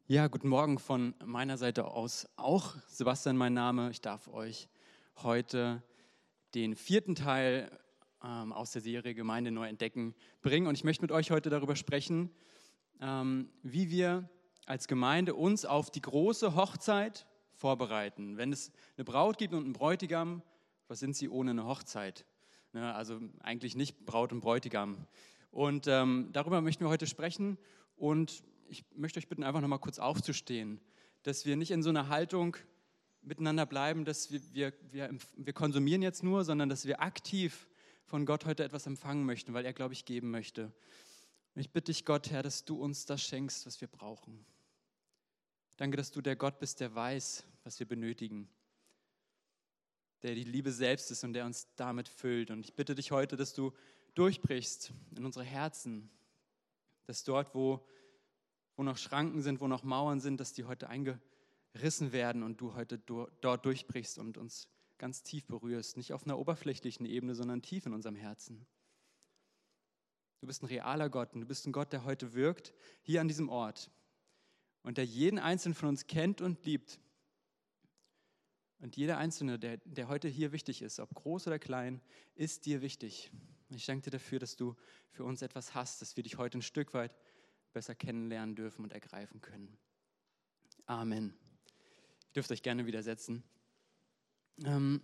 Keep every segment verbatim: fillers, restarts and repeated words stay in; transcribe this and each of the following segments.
Ja, guten Morgen von meiner Seite aus auch. Sebastian, mein Name. Ich darf euch heute den vierten Teil ähm, aus der Serie Gemeinde neu entdecken bringen. Und ich möchte mit euch heute darüber sprechen, ähm, wie wir als Gemeinde uns auf die große Hochzeit vorbereiten. Wenn es eine Braut gibt und einen Bräutigam, was sind sie ohne eine Hochzeit? Ne, also eigentlich nicht Braut und Bräutigam. Und ähm, darüber möchten wir heute sprechen. Und ich möchte euch bitten, einfach nochmal kurz aufzustehen, dass wir nicht in so einer Haltung miteinander bleiben, dass wir, wir, wir, wir konsumieren jetzt nur, sondern dass wir aktiv von Gott heute etwas empfangen möchten, weil er, glaube ich, geben möchte. Und ich bitte dich, Gott, Herr, dass du uns das schenkst, was wir brauchen. Danke, dass du der Gott bist, der weiß, was wir benötigen, der die Liebe selbst ist und der uns damit füllt. Und ich bitte dich heute, dass du durchbrichst in unsere Herzen, dass dort, wo wo noch Schranken sind, wo noch Mauern sind, dass die heute eingerissen werden und du heute do, dort durchbrichst und uns ganz tief berührst. Nicht auf einer oberflächlichen Ebene, sondern tief in unserem Herzen. Du bist ein realer Gott und du bist ein Gott, der heute wirkt, hier an diesem Ort und der jeden Einzelnen von uns kennt und liebt. Und jeder Einzelne, der, der heute hier wichtig ist, ob groß oder klein, ist dir wichtig. Und ich danke dir dafür, dass du für uns etwas hast, dass wir dich heute ein Stück weit besser kennenlernen dürfen und ergreifen können. Amen. Ihr dürft euch gerne widersetzen. Ähm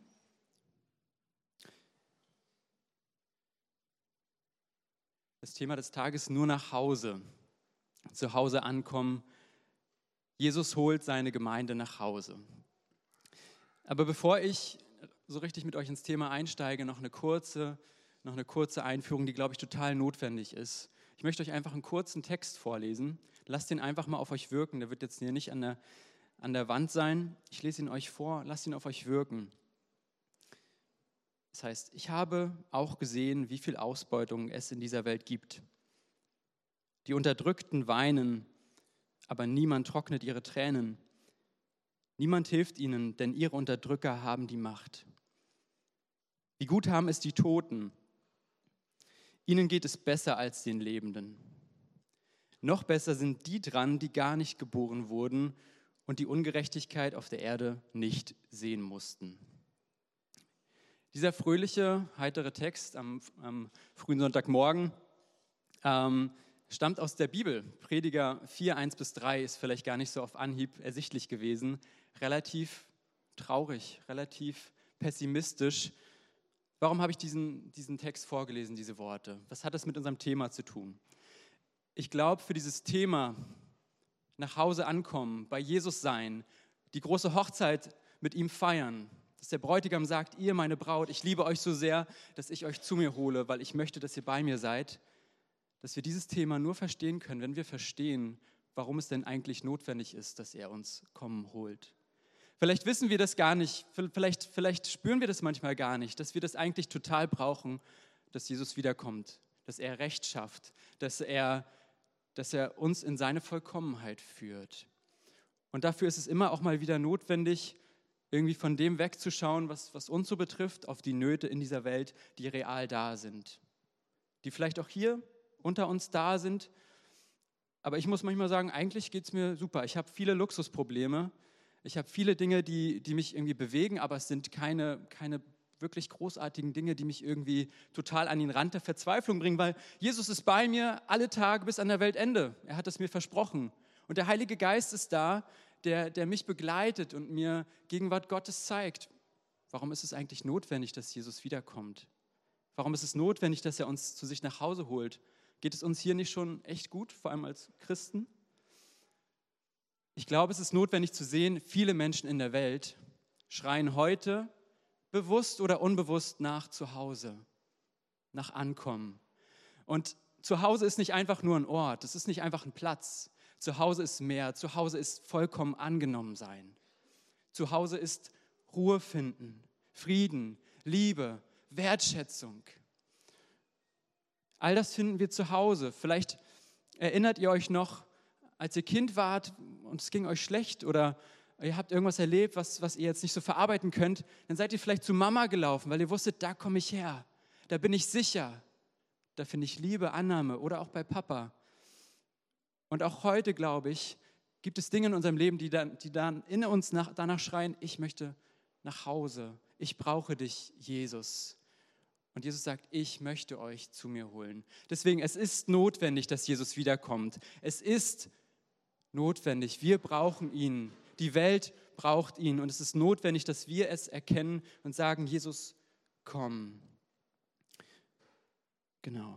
das Thema des Tages: nur nach Hause. Zu Hause ankommen. Jesus holt seine Gemeinde nach Hause. Aber bevor ich so richtig mit euch ins Thema einsteige, noch eine kurze, noch eine kurze Einführung, die, glaube ich, total notwendig ist. Ich möchte euch einfach einen kurzen Text vorlesen. Lasst ihn einfach mal auf euch wirken. Der wird jetzt hier nicht an der, an der Wand sein. Ich lese ihn euch vor. Lasst ihn auf euch wirken. Das heißt, ich habe auch gesehen, wie viel Ausbeutung es in dieser Welt gibt. Die Unterdrückten weinen, aber niemand trocknet ihre Tränen. Niemand hilft ihnen, denn ihre Unterdrücker haben die Macht. Wie gut haben es die Toten. Ihnen geht es besser als den Lebenden. Noch besser sind die dran, die gar nicht geboren wurden und die Ungerechtigkeit auf der Erde nicht sehen mussten. Dieser fröhliche, heitere Text am, am frühen Sonntagmorgen ähm, stammt aus der Bibel. Prediger vier, eins bis drei ist vielleicht gar nicht so auf Anhieb ersichtlich gewesen. Relativ traurig, relativ pessimistisch. Warum habe ich diesen, diesen Text vorgelesen, diese Worte? Was hat das mit unserem Thema zu tun? Ich glaube, für dieses Thema nach Hause ankommen, bei Jesus sein, die große Hochzeit mit ihm feiern, dass der Bräutigam sagt, ihr meine Braut, ich liebe euch so sehr, dass ich euch zu mir hole, weil ich möchte, dass ihr bei mir seid, dass wir dieses Thema nur verstehen können, wenn wir verstehen, warum es denn eigentlich notwendig ist, dass er uns kommen holt. Vielleicht wissen wir das gar nicht, vielleicht, vielleicht spüren wir das manchmal gar nicht, dass wir das eigentlich total brauchen, dass Jesus wiederkommt, dass er Recht schafft, dass er, dass er uns in seine Vollkommenheit führt. Und dafür ist es immer auch mal wieder notwendig, irgendwie von dem wegzuschauen, was, was uns so betrifft, auf die Nöte in dieser Welt, die real da sind, die vielleicht auch hier unter uns da sind. Aber ich muss manchmal sagen, eigentlich geht es mir super. Ich habe viele Luxusprobleme. Ich habe viele Dinge, die, die mich irgendwie bewegen, aber es sind keine, keine wirklich großartigen Dinge, die mich irgendwie total an den Rand der Verzweiflung bringen, weil Jesus ist bei mir alle Tage bis an der Weltende. Er hat es mir versprochen. Und der Heilige Geist ist da, der, der mich begleitet und mir Gegenwart Gottes zeigt. Warum ist es eigentlich notwendig, dass Jesus wiederkommt? Warum ist es notwendig, dass er uns zu sich nach Hause holt? Geht es uns hier nicht schon echt gut, vor allem als Christen? Ich glaube, es ist notwendig zu sehen, viele Menschen in der Welt schreien heute bewusst oder unbewusst nach Zuhause, nach Ankommen. Und Zuhause ist nicht einfach nur ein Ort, es ist nicht einfach ein Platz. Zuhause ist mehr, Zuhause ist vollkommen angenommen sein. Zuhause ist Ruhe finden, Frieden, Liebe, Wertschätzung. All das finden wir zu Hause. Vielleicht erinnert ihr euch noch, als ihr Kind wart und es ging euch schlecht oder ihr habt irgendwas erlebt, was, was ihr jetzt nicht so verarbeiten könnt, dann seid ihr vielleicht zu Mama gelaufen, weil ihr wusstet, da komme ich her, da bin ich sicher, da finde ich Liebe, Annahme oder auch bei Papa. Und auch heute, glaube ich, Gibt es Dinge in unserem Leben, die dann, die dann in uns nach, danach schreien, ich möchte nach Hause, ich brauche dich, Jesus. Und Jesus sagt, ich möchte euch zu mir holen. Deswegen, es ist notwendig, dass Jesus wiederkommt. Es ist notwendig, wir brauchen ihn. Die Welt braucht ihn und es ist notwendig, dass wir es erkennen und sagen, Jesus, komm. Genau.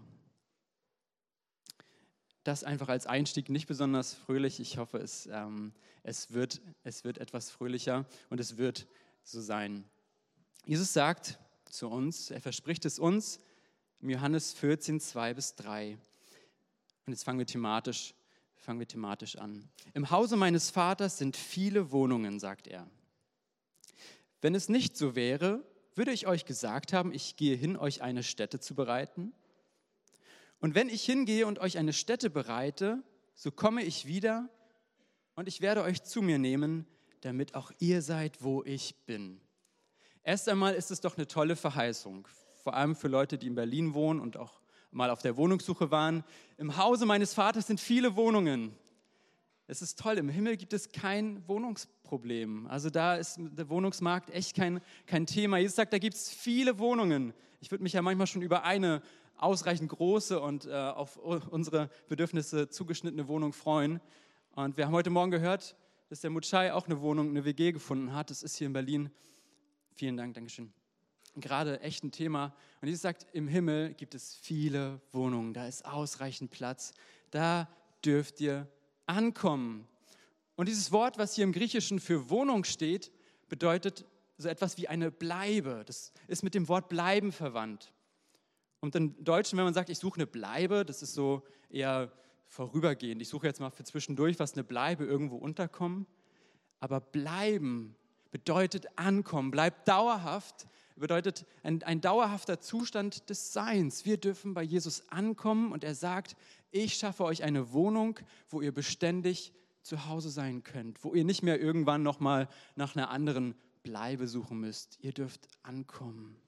Das einfach als Einstieg, nicht besonders fröhlich. Ich hoffe, es, ähm, es, wird, es wird etwas fröhlicher und es wird so sein. Jesus sagt zu uns, er verspricht es uns im Johannes vierzehn, zwei bis drei. Und jetzt fangen wir thematisch, fangen wir thematisch an. Im Hause meines Vaters sind viele Wohnungen, sagt er. Wenn es nicht so wäre, würde ich euch gesagt haben, ich gehe hin, euch eine Stätte zu bereiten. Und wenn ich hingehe und euch eine Stätte bereite, so komme ich wieder und ich werde euch zu mir nehmen, damit auch ihr seid, wo ich bin. Erst einmal ist es doch eine tolle Verheißung, vor allem für Leute, die in Berlin wohnen und auch mal auf der Wohnungssuche waren. Im Hause meines Vaters sind viele Wohnungen. Es ist toll, im Himmel gibt es kein Wohnungsproblem. Also da ist der Wohnungsmarkt echt kein, kein Thema. Jesus sagt, da gibt es viele Wohnungen. Ich würde mich ja manchmal schon über eine ausreichend große und äh, auf unsere Bedürfnisse zugeschnittene Wohnung freuen. Und wir haben heute Morgen gehört, dass der Mutschai auch eine Wohnung, eine W G gefunden hat. Das ist hier in Berlin. Vielen Dank, Dankeschön. Gerade echt ein Thema. Und Jesus sagt, im Himmel gibt es viele Wohnungen. Da ist ausreichend Platz. Da dürft ihr ankommen. Und dieses Wort, was hier im Griechischen für Wohnung steht, bedeutet so etwas wie eine Bleibe. Das ist mit dem Wort bleiben verwandt. Und im Deutschen, wenn man sagt, ich suche eine Bleibe, das ist so eher vorübergehend. Ich suche jetzt mal für zwischendurch, was eine Bleibe, irgendwo unterkommen. Aber bleiben bedeutet ankommen, bleibt dauerhaft, bedeutet ein, ein dauerhafter Zustand des Seins. Wir dürfen bei Jesus ankommen und er sagt, ich schaffe euch eine Wohnung, wo ihr beständig zu Hause sein könnt, wo ihr nicht mehr irgendwann nochmal nach einer anderen Bleibe suchen müsst. Ihr dürft ankommen.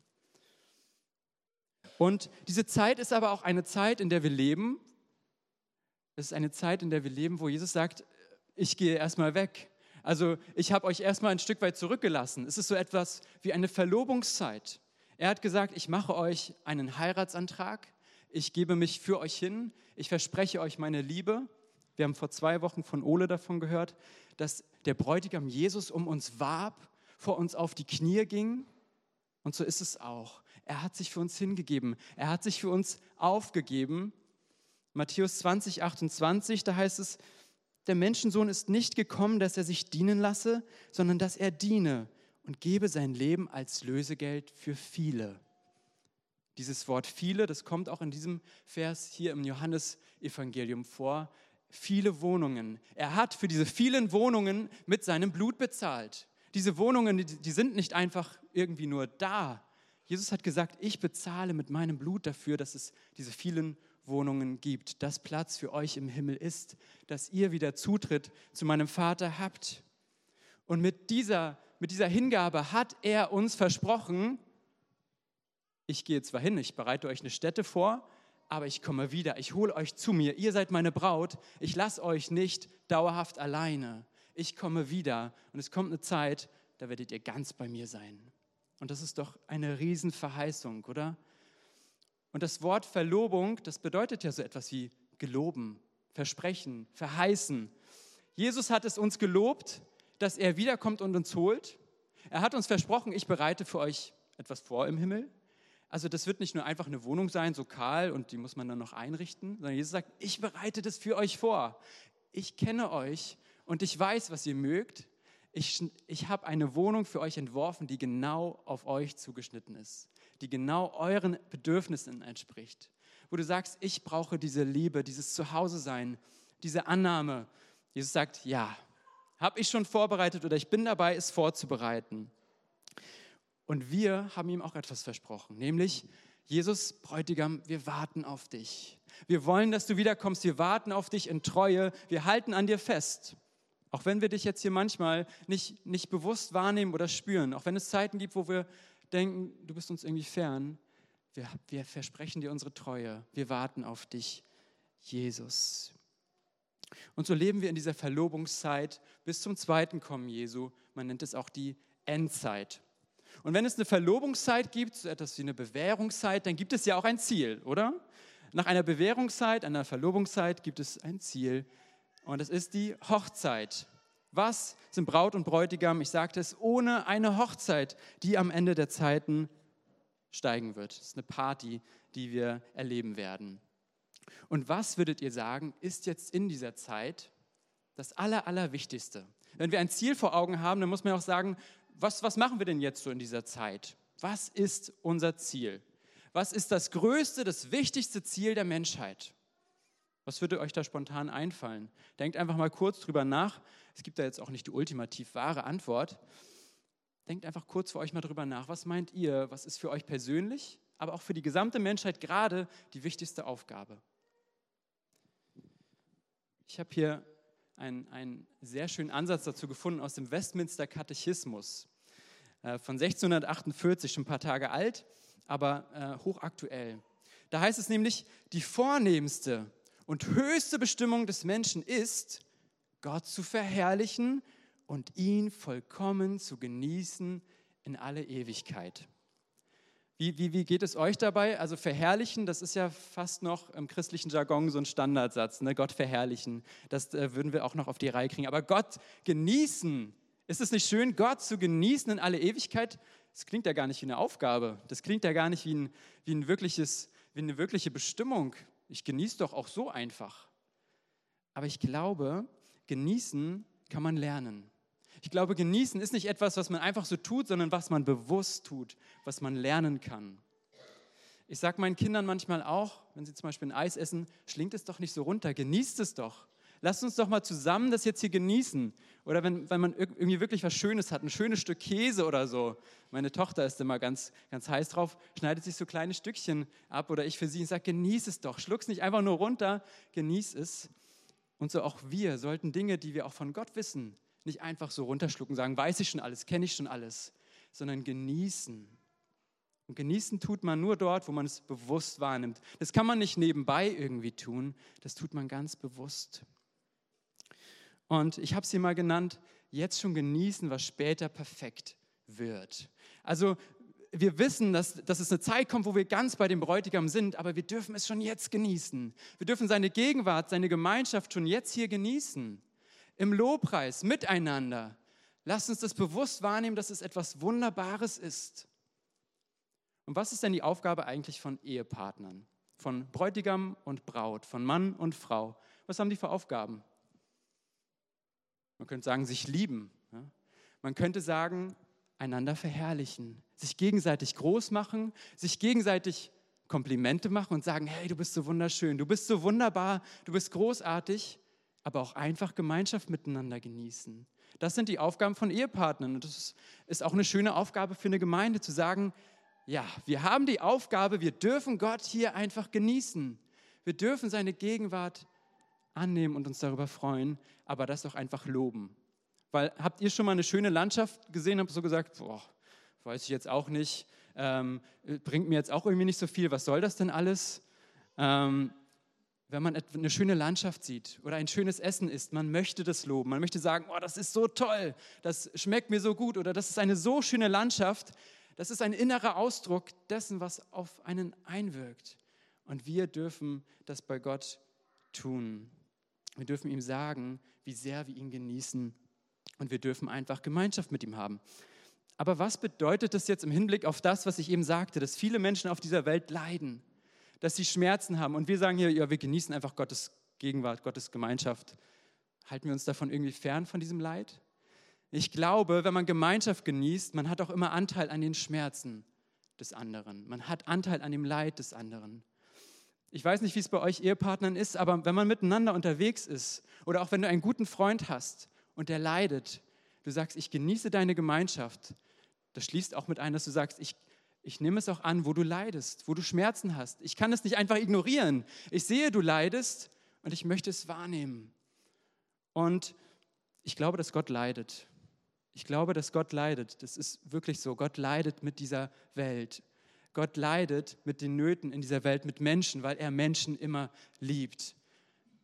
Und diese Zeit ist aber auch eine Zeit, in der wir leben. Es ist eine Zeit, in der wir leben, wo Jesus sagt, ich gehe erstmal weg. Also ich habe euch erstmal ein Stück weit zurückgelassen. Es ist so etwas wie eine Verlobungszeit. Er hat gesagt, ich mache euch einen Heiratsantrag. Ich gebe mich für euch hin. Ich verspreche euch meine Liebe. Wir haben vor zwei Wochen von Ole davon gehört, dass der Bräutigam Jesus um uns warb, vor uns auf die Knie ging. Und so ist es auch. Er hat sich für uns hingegeben. Er hat sich für uns aufgegeben. Matthäus zwanzig, achtundzwanzig, da heißt es, der Menschensohn ist nicht gekommen, dass er sich dienen lasse, sondern dass er diene und gebe sein Leben als Lösegeld für viele. Dieses Wort viele, das kommt auch in diesem Vers hier im Johannesevangelium vor. Viele Wohnungen. Er hat für diese vielen Wohnungen mit seinem Blut bezahlt. Diese Wohnungen, die, die sind nicht einfach irgendwie nur da. Jesus hat gesagt, ich bezahle mit meinem Blut dafür, dass es diese vielen Wohnungen gibt, dass Platz für euch im Himmel ist, dass ihr wieder Zutritt zu meinem Vater habt. Und mit dieser, mit dieser Hingabe hat er uns versprochen, ich gehe zwar hin, ich bereite euch eine Stätte vor, aber ich komme wieder, ich hole euch zu mir, ihr seid meine Braut, ich lasse euch nicht dauerhaft alleine. Ich komme wieder und es kommt eine Zeit, da werdet ihr ganz bei mir sein. Und das ist doch eine Riesenverheißung, oder? Und das Wort Verlobung, das bedeutet ja so etwas wie geloben, versprechen, verheißen. Jesus hat es uns gelobt, dass er wiederkommt und uns holt. Er hat uns versprochen, ich bereite für euch etwas vor im Himmel. Also das wird nicht nur einfach eine Wohnung sein, so kahl und die muss man dann noch einrichten, sondern Jesus sagt, ich bereite das für euch vor. Ich kenne euch und ich weiß, was ihr mögt. Ich, ich habe eine Wohnung für euch entworfen, die genau auf euch zugeschnitten ist, die genau euren Bedürfnissen entspricht. Wo du sagst, ich brauche diese Liebe, dieses Zuhause-Sein, diese Annahme. Jesus sagt, ja, habe ich schon vorbereitet oder ich bin dabei, es vorzubereiten. Und wir haben ihm auch etwas versprochen, nämlich, Jesus, Bräutigam, wir warten auf dich. Wir wollen, dass du wiederkommst, wir warten auf dich in Treue, wir halten an dir fest. Auch wenn wir dich jetzt hier manchmal nicht, nicht bewusst wahrnehmen oder spüren, auch wenn es Zeiten gibt, wo wir denken, du bist uns irgendwie fern, wir, wir versprechen dir unsere Treue. Wir warten auf dich, Jesus. Und so leben wir in dieser Verlobungszeit bis zum zweiten Kommen Jesu. Man nennt es auch die Endzeit. Und wenn es eine Verlobungszeit gibt, so etwas wie eine Bewährungszeit, dann gibt es ja auch ein Ziel, oder? Nach einer Bewährungszeit, einer Verlobungszeit gibt es ein Ziel. Und es ist die Hochzeit. Was sind Braut und Bräutigam? Ich sagte es, ohne eine Hochzeit, die am Ende der Zeiten steigen wird. Das ist eine Party, die wir erleben werden. Und was würdet ihr sagen, ist jetzt in dieser Zeit das Aller, Allerwichtigste? Wenn wir ein Ziel vor Augen haben, dann muss man auch sagen, was, was machen wir denn jetzt so in dieser Zeit? Was ist unser Ziel? Was ist das größte, das wichtigste Ziel der Menschheit? Was würde euch da spontan einfallen? Denkt einfach mal kurz drüber nach. Es gibt da jetzt auch nicht die ultimativ wahre Antwort. Denkt einfach kurz für euch mal drüber nach. Was meint ihr? Was ist für euch persönlich, aber auch für die gesamte Menschheit gerade die wichtigste Aufgabe? Ich habe hier einen, einen sehr schönen Ansatz dazu gefunden aus dem Westminster Katechismus äh, von sechzehnhundertachtundvierzig, schon ein paar Tage alt, aber äh, hochaktuell. Da heißt es nämlich, die vornehmste und höchste Bestimmung des Menschen ist, Gott zu verherrlichen und ihn vollkommen zu genießen in alle Ewigkeit. Wie, wie, wie geht es euch dabei? Also verherrlichen, das ist ja fast noch im christlichen Jargon so ein Standardsatz, ne? Gott verherrlichen, das äh, würden wir auch noch auf die Reihe kriegen. Aber Gott genießen, ist es nicht schön, Gott zu genießen in alle Ewigkeit? Das klingt ja gar nicht wie eine Aufgabe, das klingt ja gar nicht wie, ein, wie, ein wirkliches, wie eine wirkliche Bestimmung. Ich genieße doch auch so einfach. Aber ich glaube, genießen kann man lernen. Ich glaube, genießen ist nicht etwas, was man einfach so tut, sondern was man bewusst tut, was man lernen kann. Ich sage meinen Kindern manchmal auch, wenn sie zum Beispiel ein Eis essen, schlingt es doch nicht so runter, genießt es doch. Lasst uns doch mal zusammen das jetzt hier genießen. Oder wenn, wenn man irgendwie wirklich was Schönes hat, ein schönes Stück Käse oder so. Meine Tochter ist immer ganz, ganz heiß drauf, schneidet sich so kleine Stückchen ab oder ich für sie und sage, genieß es doch, schluck's nicht einfach nur runter, genieß es. Und so auch wir sollten Dinge, die wir auch von Gott wissen, nicht einfach so runterschlucken, sagen, weiß ich schon alles, kenne ich schon alles, sondern genießen. Und genießen tut man nur dort, wo man es bewusst wahrnimmt. Das kann man nicht nebenbei irgendwie tun, das tut man ganz bewusst. Und ich habe es hier mal genannt, jetzt schon genießen, was später perfekt wird. Also wir wissen, dass, dass es eine Zeit kommt, wo wir ganz bei dem Bräutigam sind, aber wir dürfen es schon jetzt genießen. Wir dürfen seine Gegenwart, seine Gemeinschaft schon jetzt hier genießen. Im Lobpreis, miteinander. Lasst uns das bewusst wahrnehmen, dass es etwas Wunderbares ist. Und was ist denn die Aufgabe eigentlich von Ehepartnern? Von Bräutigam und Braut, von Mann und Frau? Was haben die für Aufgaben? Man könnte sagen, sich lieben. Man könnte sagen, einander verherrlichen, sich gegenseitig groß machen, sich gegenseitig Komplimente machen und sagen, hey, du bist so wunderschön, du bist so wunderbar, du bist großartig. Aber auch einfach Gemeinschaft miteinander genießen. Das sind die Aufgaben von Ehepartnern. Und das ist auch eine schöne Aufgabe für eine Gemeinde, zu sagen, ja, wir haben die Aufgabe, wir dürfen Gott hier einfach genießen. Wir dürfen seine Gegenwart annehmen und uns darüber freuen, aber das auch einfach loben. Weil, habt ihr schon mal eine schöne Landschaft gesehen, habt so gesagt, boah, weiß ich jetzt auch nicht, ähm, bringt mir jetzt auch irgendwie nicht so viel, was soll das denn alles? Ähm, Wenn man eine schöne Landschaft sieht oder ein schönes Essen isst, man möchte das loben. Man möchte sagen, oh, das ist so toll, das schmeckt mir so gut oder das ist eine so schöne Landschaft. Das ist ein innerer Ausdruck dessen, was auf einen einwirkt. Und wir dürfen das bei Gott tun. Wir dürfen ihm sagen, wie sehr wir ihn genießen. Und wir dürfen einfach Gemeinschaft mit ihm haben. Aber was bedeutet das jetzt im Hinblick auf das, was ich eben sagte, dass viele Menschen auf dieser Welt leiden? Dass sie Schmerzen haben und wir sagen hier, ja, wir genießen einfach Gottes Gegenwart, Gottes Gemeinschaft. Halten wir uns davon irgendwie fern von diesem Leid? Ich glaube, wenn man Gemeinschaft genießt, man hat auch immer Anteil an den Schmerzen des anderen. Man hat Anteil an dem Leid des anderen. Ich weiß nicht, wie es bei euch Ehepartnern ist, aber wenn man miteinander unterwegs ist oder auch wenn du einen guten Freund hast und der leidet, du sagst, ich genieße deine Gemeinschaft, das schließt auch mit ein, dass du sagst, ich Ich nehme es auch an, wo du leidest, wo du Schmerzen hast. Ich kann es nicht einfach ignorieren. Ich sehe, du leidest und ich möchte es wahrnehmen. Und ich glaube, dass Gott leidet. Ich glaube, dass Gott leidet. Das ist wirklich so. Gott leidet mit dieser Welt. Gott leidet mit den Nöten in dieser Welt, mit Menschen, weil er Menschen immer liebt.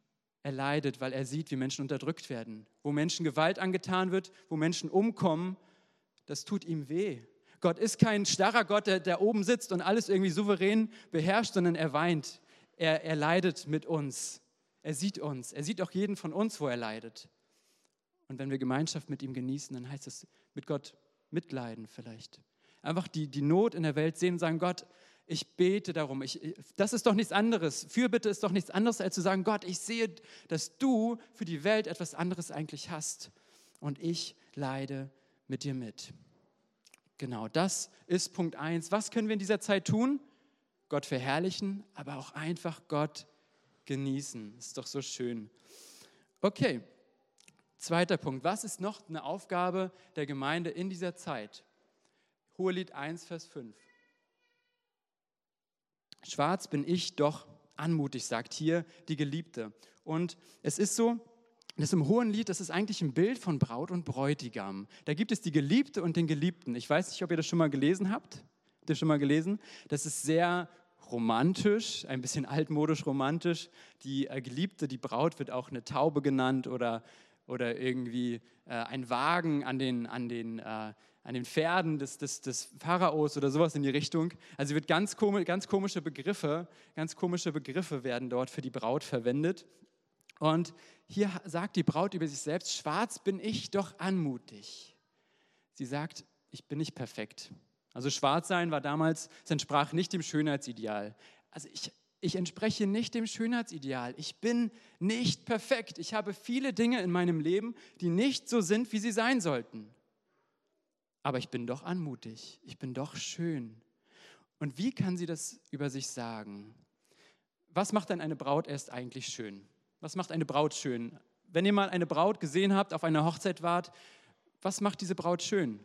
Er leidet, weil er sieht, wie Menschen unterdrückt werden, wo Menschen Gewalt angetan wird, wo Menschen umkommen. Das tut ihm weh. Gott ist kein starrer Gott, der, der oben sitzt und alles irgendwie souverän beherrscht, sondern er weint. Er, er leidet mit uns. Er sieht uns. Er sieht auch jeden von uns, wo er leidet. Und wenn wir Gemeinschaft mit ihm genießen, dann heißt es mit Gott mitleiden vielleicht. Einfach die, die Not in der Welt sehen und sagen, Gott, ich bete darum. Ich, das ist doch nichts anderes. Fürbitte ist doch nichts anderes, als zu sagen, Gott, ich sehe, dass du für die Welt etwas anderes eigentlich hast. Und ich leide mit dir mit. Genau, das ist Punkt eins. Was können wir in dieser Zeit tun? Gott verherrlichen, aber auch einfach Gott genießen. Ist doch so schön. Okay, zweiter Punkt. Was ist noch eine Aufgabe der Gemeinde in dieser Zeit? Hohelied eins, Vers fünf. Schwarz bin ich doch anmutig, sagt hier die Geliebte. Und es ist so, das im Hohelied, das ist eigentlich ein Bild von Braut und Bräutigam. Da gibt es die Geliebte und den Geliebten. Ich weiß nicht, ob ihr das schon mal gelesen habt. Habt ihr schon mal gelesen? Das ist sehr romantisch, ein bisschen altmodisch romantisch. Die äh, Geliebte, die Braut wird auch eine Taube genannt oder, oder irgendwie äh, ein Wagen an den, an den, äh, an den Pferden des, des, des Pharaos oder sowas in die Richtung. Also wird ganz, komisch, ganz komische Begriffe, ganz komische Begriffe werden dort für die Braut verwendet. Und hier sagt die Braut über sich selbst, schwarz bin ich doch anmutig. Sie sagt, ich bin nicht perfekt. Also schwarz sein war damals, es entsprach nicht dem Schönheitsideal. Also ich, ich entspreche nicht dem Schönheitsideal. Ich bin nicht perfekt. Ich habe viele Dinge in meinem Leben, die nicht so sind, wie sie sein sollten. Aber ich bin doch anmutig. Ich bin doch schön. Und wie kann sie das über sich sagen? Was macht denn eine Braut erst eigentlich schön? Was macht eine Braut schön? Wenn ihr mal eine Braut gesehen habt, auf einer Hochzeit wart, was macht diese Braut schön?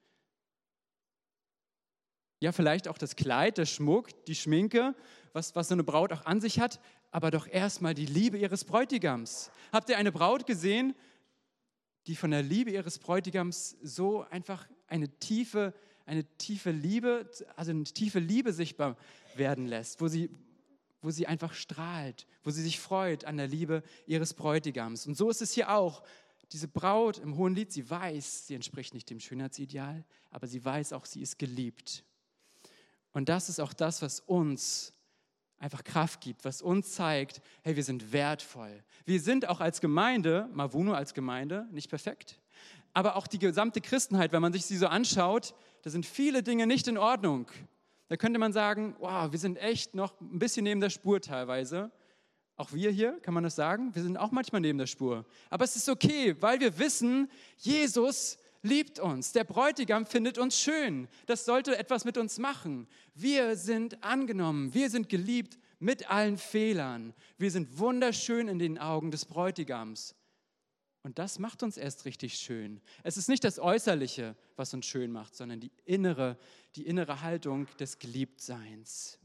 Ja, vielleicht auch das Kleid, der Schmuck, die Schminke, was, was so eine Braut auch an sich hat, aber doch erstmal die Liebe ihres Bräutigams. Habt ihr eine Braut gesehen, die von der Liebe ihres Bräutigams so einfach eine tiefe, eine tiefe Liebe, also eine tiefe Liebe sichtbar werden lässt, wo sie, wo sie einfach strahlt, wo sie sich freut an der Liebe ihres Bräutigams. Und so ist es hier auch. Diese Braut im Hohelied, sie weiß, sie entspricht nicht dem Schönheitsideal, aber sie weiß auch, sie ist geliebt. Und das ist auch das, was uns einfach Kraft gibt, was uns zeigt, hey, wir sind wertvoll. Wir sind auch als Gemeinde, Mavuno als Gemeinde, nicht perfekt, aber auch die gesamte Christenheit, wenn man sich sie so anschaut, da sind viele Dinge nicht in Ordnung. Da könnte man sagen, wow, wir sind echt noch ein bisschen neben der Spur teilweise. Auch wir hier, kann man das sagen? Wir sind auch manchmal neben der Spur. Aber es ist okay, weil wir wissen, Jesus liebt uns. Der Bräutigam findet uns schön. Das sollte etwas mit uns machen. Wir sind angenommen. Wir sind geliebt mit allen Fehlern. Wir sind wunderschön in den Augen des Bräutigams. Und das macht uns erst richtig schön. Es ist nicht das Äußerliche, was uns schön macht, sondern die innere, die innere Haltung des Geliebtseins.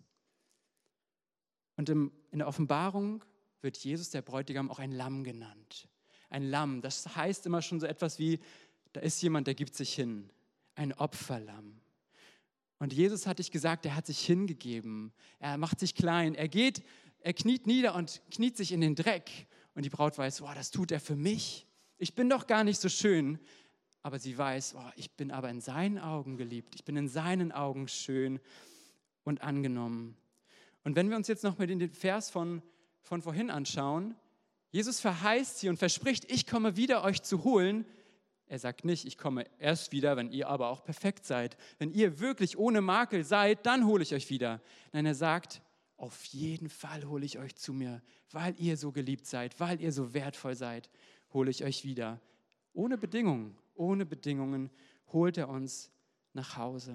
Und im, in der Offenbarung wird Jesus, der Bräutigam, auch ein Lamm genannt. Ein Lamm, das heißt immer schon so etwas wie, da ist jemand, der gibt sich hin. Ein Opferlamm. Und Jesus hat dich gesagt, er hat sich hingegeben. Er macht sich klein. Er geht, er kniet nieder und kniet sich in den Dreck. Und die Braut weiß, oh, das tut er für mich. Ich bin doch gar nicht so schön. Aber sie weiß, oh, ich bin aber in seinen Augen geliebt. Ich bin in seinen Augen schön und angenommen. Und wenn wir uns jetzt noch mal den Vers von, von vorhin anschauen, Jesus verheißt hier und verspricht, ich komme wieder, euch zu holen. Er sagt nicht, ich komme erst wieder, wenn ihr aber auch perfekt seid. Wenn ihr wirklich ohne Makel seid, dann hole ich euch wieder. Nein, er sagt, auf jeden Fall hole ich euch zu mir, weil ihr so geliebt seid, weil ihr so wertvoll seid, hole ich euch wieder. Ohne Bedingungen, ohne Bedingungen holt er uns nach Hause.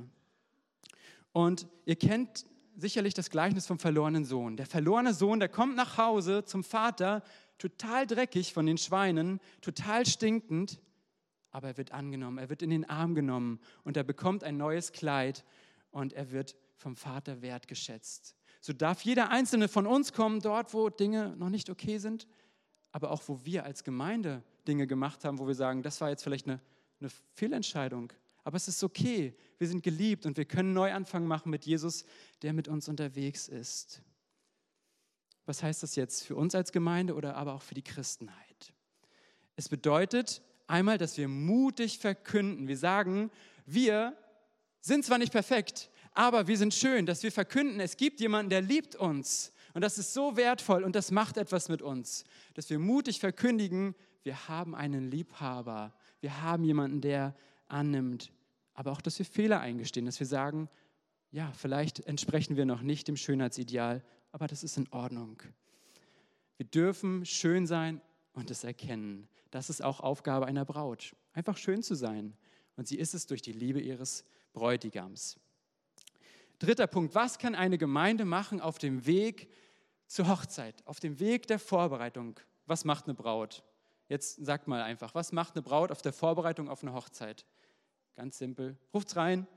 Und ihr kennt sicherlich das Gleichnis vom verlorenen Sohn. Der verlorene Sohn, der kommt nach Hause zum Vater, total dreckig von den Schweinen, total stinkend, aber er wird angenommen, er wird in den Arm genommen und er bekommt ein neues Kleid und er wird vom Vater wertgeschätzt. So darf jeder Einzelne von uns kommen, dort, wo Dinge noch nicht okay sind, aber auch, wo wir als Gemeinde Dinge gemacht haben, wo wir sagen, das war jetzt vielleicht eine, eine Fehlentscheidung, aber es ist okay, wir sind geliebt und wir können Neuanfang machen mit Jesus, der mit uns unterwegs ist. Was heißt das jetzt für uns als Gemeinde oder aber auch für die Christenheit? Es bedeutet einmal, dass wir mutig verkünden. Wir sagen, wir sind zwar nicht perfekt, aber wir sind schön, dass wir verkünden, es gibt jemanden, der liebt uns. Und das ist so wertvoll und das macht etwas mit uns, dass wir mutig verkündigen, wir haben einen Liebhaber, wir haben jemanden, der annimmt, aber auch, dass wir Fehler eingestehen, dass wir sagen, ja, vielleicht entsprechen wir noch nicht dem Schönheitsideal, aber das ist in Ordnung. Wir dürfen schön sein und es erkennen. Das ist auch Aufgabe einer Braut, einfach schön zu sein. Und sie ist es durch die Liebe ihres Bräutigams. Dritter Punkt, was kann eine Gemeinde machen auf dem Weg zur Hochzeit, auf dem Weg der Vorbereitung? Was macht eine Braut? Jetzt sagt mal einfach, was macht eine Braut auf der Vorbereitung auf eine Hochzeit? Ganz simpel, ruft's rein.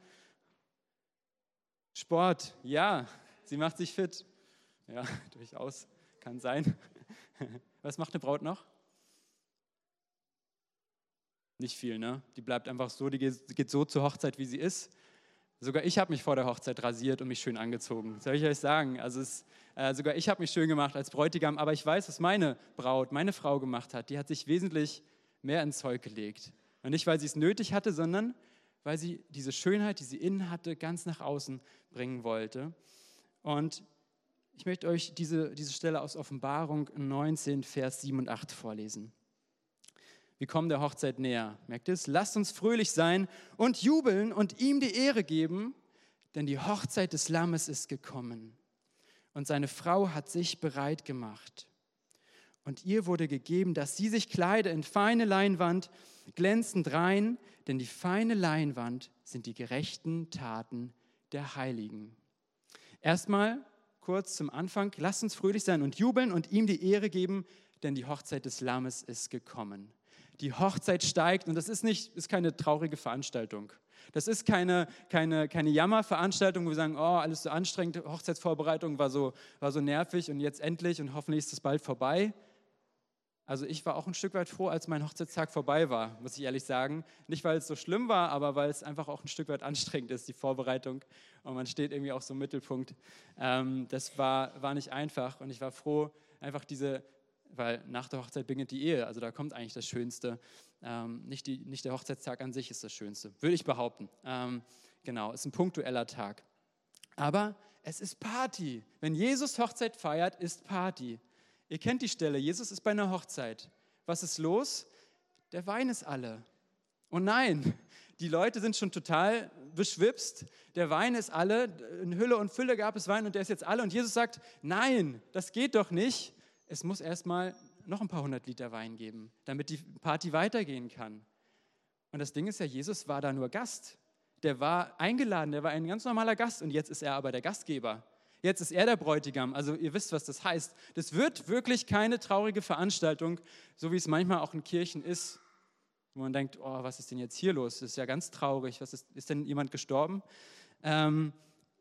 Sport, ja, sie macht sich fit. Ja, durchaus, kann sein. Was macht eine Braut noch? Nicht viel, ne? Die bleibt einfach so, die geht so zur Hochzeit, wie sie ist. Sogar ich habe mich vor der Hochzeit rasiert und mich schön angezogen. Soll ich euch sagen? Also es, äh, sogar ich habe mich schön gemacht als Bräutigam, aber ich weiß, was meine Braut, meine Frau gemacht hat. Die hat sich wesentlich mehr ins Zeug gelegt. Und nicht, weil sie es nötig hatte, sondern weil sie diese Schönheit, die sie innen hatte, ganz nach außen bringen wollte. Und ich möchte euch diese, diese Stelle aus Offenbarung neunzehn, Vers sieben und acht vorlesen. Wir kommen der Hochzeit näher. Merkt ihr es? Lasst uns fröhlich sein und jubeln und ihm die Ehre geben, denn die Hochzeit des Lammes ist gekommen und seine Frau hat sich bereit gemacht. Und ihr wurde gegeben, dass sie sich kleide in feine Leinwand, glänzend rein, denn die feine Leinwand sind die gerechten Taten der Heiligen. Erstmal kurz zum Anfang, lasst uns fröhlich sein und jubeln und ihm die Ehre geben, denn die Hochzeit des Lammes ist gekommen. Die Hochzeit steigt und das ist, nicht, ist keine traurige Veranstaltung. Das ist keine, keine, keine Jammerveranstaltung, wo wir sagen, oh, alles so anstrengend, Hochzeitsvorbereitung war so, war so nervig und jetzt endlich und hoffentlich ist es bald vorbei. Also ich war auch ein Stück weit froh, als mein Hochzeitstag vorbei war, muss ich ehrlich sagen. Nicht, weil es so schlimm war, aber weil es einfach auch ein Stück weit anstrengend ist, die Vorbereitung. Und man steht irgendwie auch so im Mittelpunkt. Ähm, das war, war nicht einfach und ich war froh, einfach diese... Weil nach der Hochzeit beginnt die Ehe, also da kommt eigentlich das Schönste. Ähm, nicht, die, nicht der Hochzeitstag an sich ist das Schönste, würde ich behaupten. Ähm, genau, es ist ein punktueller Tag. Aber es ist Party. Wenn Jesus Hochzeit feiert, ist Party. Ihr kennt die Stelle, Jesus ist bei einer Hochzeit. Was ist los? Der Wein ist alle. Oh nein, die Leute sind schon total beschwipst. Der Wein ist alle, in Hülle und Fülle gab es Wein und der ist jetzt alle. Und Jesus sagt, nein, das geht doch nicht. Es muss erstmal noch ein paar hundert Liter Wein geben, damit die Party weitergehen kann. Und das Ding ist ja, Jesus war da nur Gast. Der war eingeladen, der war ein ganz normaler Gast und jetzt ist er aber der Gastgeber. Jetzt ist er der Bräutigam, also ihr wisst, was das heißt. Das wird wirklich keine traurige Veranstaltung, so wie es manchmal auch in Kirchen ist, wo man denkt, oh, was ist denn jetzt hier los? Das ist ja ganz traurig. Was ist, ist denn jemand gestorben? Ähm,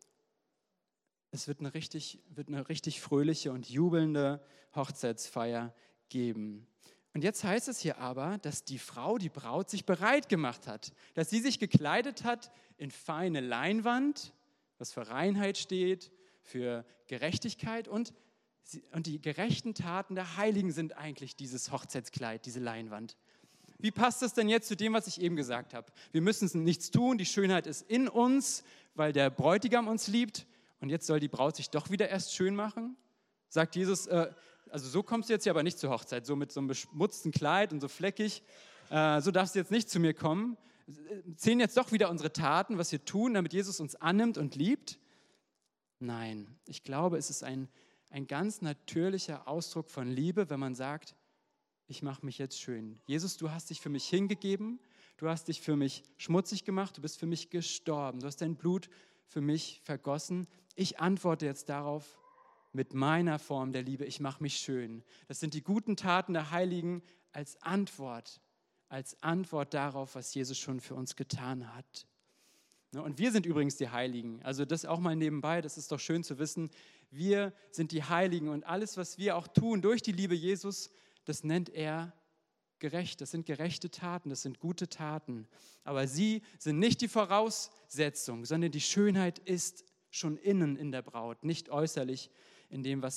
Es wird eine, richtig, wird eine richtig fröhliche und jubelnde Hochzeitsfeier geben. Und jetzt heißt es hier aber, dass die Frau, die Braut, sich bereit gemacht hat. Dass sie sich gekleidet hat in feine Leinwand, was für Reinheit steht, für Gerechtigkeit. Und, und die gerechten Taten der Heiligen sind eigentlich dieses Hochzeitskleid, diese Leinwand. Wie passt das denn jetzt zu dem, was ich eben gesagt habe? Wir müssen nichts tun, die Schönheit ist in uns, weil der Bräutigam uns liebt. Und jetzt soll die Braut sich doch wieder erst schön machen? Sagt Jesus, äh, also so kommst du jetzt hier aber nicht zur Hochzeit, so mit so einem beschmutzten Kleid und so fleckig, äh, so darfst du jetzt nicht zu mir kommen. Zählen jetzt doch wieder unsere Taten, was wir tun, damit Jesus uns annimmt und liebt? Nein, ich glaube, es ist ein, ein ganz natürlicher Ausdruck von Liebe, wenn man sagt, ich mache mich jetzt schön. Jesus, du hast dich für mich hingegeben, du hast dich für mich schmutzig gemacht, du bist für mich gestorben, du hast dein Blut für mich vergossen. Ich antworte jetzt darauf mit meiner Form der Liebe. Ich mache mich schön. Das sind die guten Taten der Heiligen als Antwort, als Antwort darauf, was Jesus schon für uns getan hat. Und wir sind übrigens die Heiligen. Also das auch mal nebenbei, das ist doch schön zu wissen. Wir sind die Heiligen und alles, was wir auch tun durch die Liebe Jesus, das nennt er gerecht. Das sind gerechte Taten, das sind gute Taten. Aber sie sind nicht die Voraussetzung, sondern die Schönheit ist schon innen in der Braut, nicht äußerlich in dem, was sie,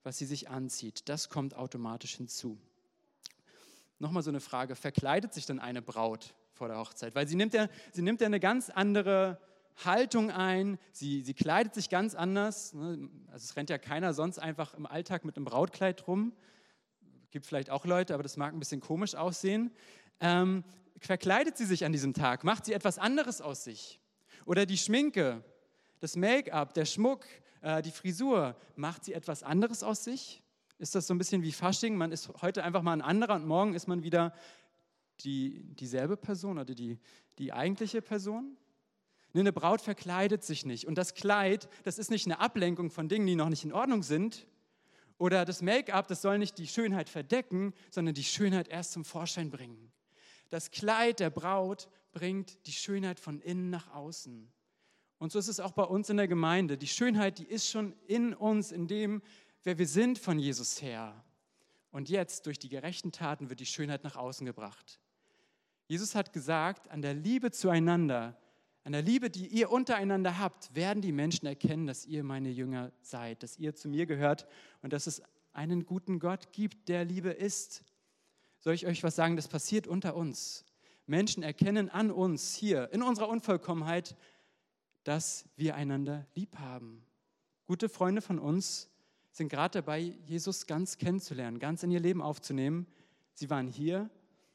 was sie sich anzieht. Das kommt automatisch hinzu. Nochmal so eine Frage, verkleidet sich denn eine Braut vor der Hochzeit? Weil sie nimmt ja, sie nimmt ja eine ganz andere Haltung ein, sie, sie kleidet sich ganz anders. Also es rennt ja keiner sonst einfach im Alltag mit einem Brautkleid rum. Gibt vielleicht auch Leute, aber das mag ein bisschen komisch aussehen. Ähm, verkleidet sie sich an diesem Tag? Macht sie etwas anderes aus sich? Oder die Schminke, das Make-up, der Schmuck, äh, die Frisur, macht sie etwas anderes aus sich? Ist das so ein bisschen wie Fasching? Man ist heute einfach mal ein anderer und morgen ist man wieder die, dieselbe Person oder die, die eigentliche Person? Eine Braut verkleidet sich nicht. Und das Kleid, das ist nicht eine Ablenkung von Dingen, die noch nicht in Ordnung sind. Oder das Make-up, das soll nicht die Schönheit verdecken, sondern die Schönheit erst zum Vorschein bringen. Das Kleid der Braut bringt die Schönheit von innen nach außen. Und so ist es auch bei uns in der Gemeinde. Die Schönheit, die ist schon in uns, in dem, wer wir sind von Jesus her. Und jetzt, durch die gerechten Taten, wird die Schönheit nach außen gebracht. Jesus hat gesagt, an der Liebe zueinander, an der Liebe, die ihr untereinander habt, werden die Menschen erkennen, dass ihr meine Jünger seid, dass ihr zu mir gehört und dass es einen guten Gott gibt, der Liebe ist. Soll ich euch was sagen? Das passiert unter uns. Menschen erkennen an uns hier, in unserer Unvollkommenheit, dass wir einander lieb haben. Gute Freunde von uns sind gerade dabei, Jesus ganz kennenzulernen, ganz in ihr Leben aufzunehmen. Sie waren hier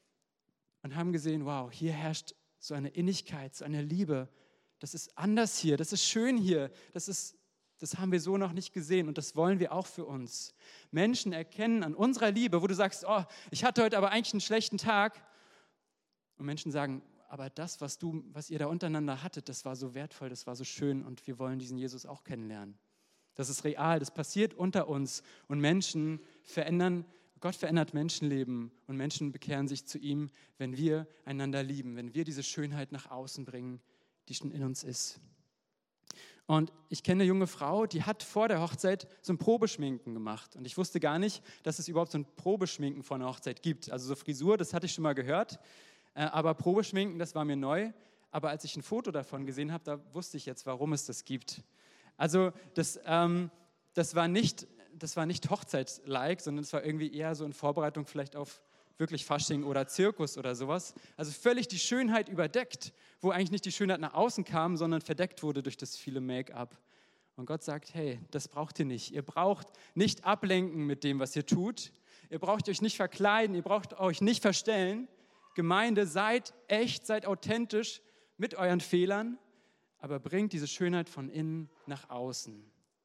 und haben gesehen, wow, hier herrscht so eine Innigkeit, so eine Liebe. Das ist anders hier, das ist schön hier, das ist, das haben wir so noch nicht gesehen und das wollen wir auch für uns. Menschen erkennen an unserer Liebe, wo du sagst, oh, ich hatte heute aber eigentlich einen schlechten Tag. Und Menschen sagen, aber das, was du, was ihr da untereinander hattet, das war so wertvoll, das war so schön und wir wollen diesen Jesus auch kennenlernen. Das ist real, das passiert unter uns und Menschen verändern, Gott verändert Menschenleben und Menschen bekehren sich zu ihm, wenn wir einander lieben, wenn wir diese Schönheit nach außen bringen, die schon in uns ist. Und ich kenne eine junge Frau, die hat vor der Hochzeit so ein Probeschminken gemacht. Und ich wusste gar nicht, dass es überhaupt so ein Probeschminken vor einer Hochzeit gibt. Also so Frisur, das hatte ich schon mal gehört, aber Probeschminken, das war mir neu. Aber als ich ein Foto davon gesehen habe, da wusste ich jetzt, warum es das gibt. Also das, ähm, das war nicht... Das war nicht Hochzeit-like, sondern es war irgendwie eher so in Vorbereitung vielleicht auf wirklich Fasching oder Zirkus oder sowas. Also völlig die Schönheit überdeckt, wo eigentlich nicht die Schönheit nach außen kam, sondern verdeckt wurde durch das viele Make-up. Und Gott sagt, hey, das braucht ihr nicht. Ihr braucht nicht ablenken mit dem, was ihr tut. Ihr braucht euch nicht verkleiden, ihr braucht euch nicht verstellen. Gemeinde, seid echt, seid authentisch mit euren Fehlern, aber bringt diese Schönheit von innen nach außen.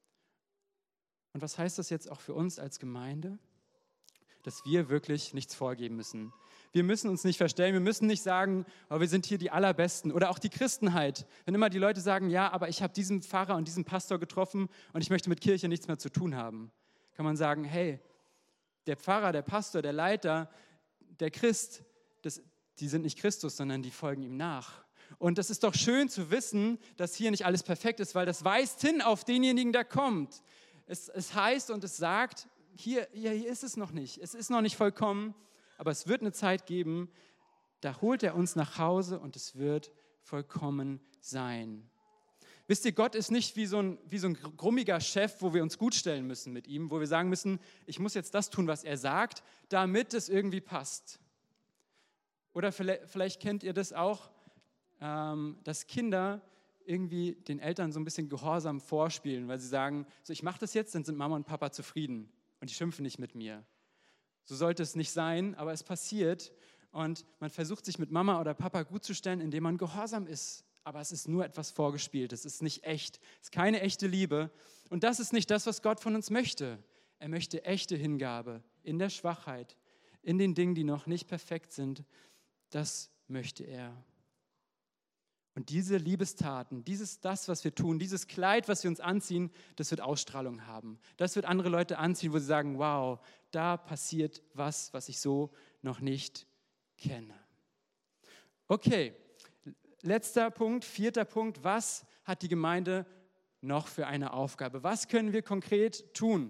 Und was heißt das jetzt auch für uns als Gemeinde? Dass wir wirklich nichts vorgeben müssen. Wir müssen uns nicht verstellen, wir müssen nicht sagen, oh, wir sind hier die Allerbesten. Oder auch die Christenheit. Wenn immer die Leute sagen, ja, aber ich habe diesen Pfarrer und diesen Pastor getroffen und ich möchte mit Kirche nichts mehr zu tun haben, kann man sagen, hey, der Pfarrer, der Pastor, der Leiter, der Christ, das, die sind nicht Christus, sondern die folgen ihm nach. Und das ist doch schön zu wissen, dass hier nicht alles perfekt ist, weil das weist hin auf denjenigen, der kommt. Es, es heißt und es sagt, hier, hier, hier ist es noch nicht, es ist noch nicht vollkommen, aber es wird eine Zeit geben, da holt er uns nach Hause und es wird vollkommen sein. Wisst ihr, Gott ist nicht wie so ein, wie so ein grummiger Chef, wo wir uns gut stellen müssen mit ihm, wo wir sagen müssen, ich muss jetzt das tun, was er sagt, damit es irgendwie passt. Oder vielleicht, vielleicht kennt ihr das auch, ähm, dass Kinder irgendwie den Eltern so ein bisschen Gehorsam vorspielen, weil sie sagen, so ich mache das jetzt, dann sind Mama und Papa zufrieden und die schimpfen nicht mit mir. So sollte es nicht sein, aber es passiert und man versucht sich mit Mama oder Papa gut zu stellen, indem man gehorsam ist. Aber es ist nur etwas vorgespielt, es ist nicht echt, es ist keine echte Liebe und das ist nicht das, was Gott von uns möchte. Er möchte echte Hingabe in der Schwachheit, in den Dingen, die noch nicht perfekt sind. Das möchte er. Und diese Liebestaten, dieses, das, was wir tun, dieses Kleid, was wir uns anziehen, das wird Ausstrahlung haben. Das wird andere Leute anziehen, wo sie sagen, wow, da passiert was, was ich so noch nicht kenne. Okay, letzter Punkt, vierter Punkt. Was hat die Gemeinde noch für eine Aufgabe? Was können wir konkret tun?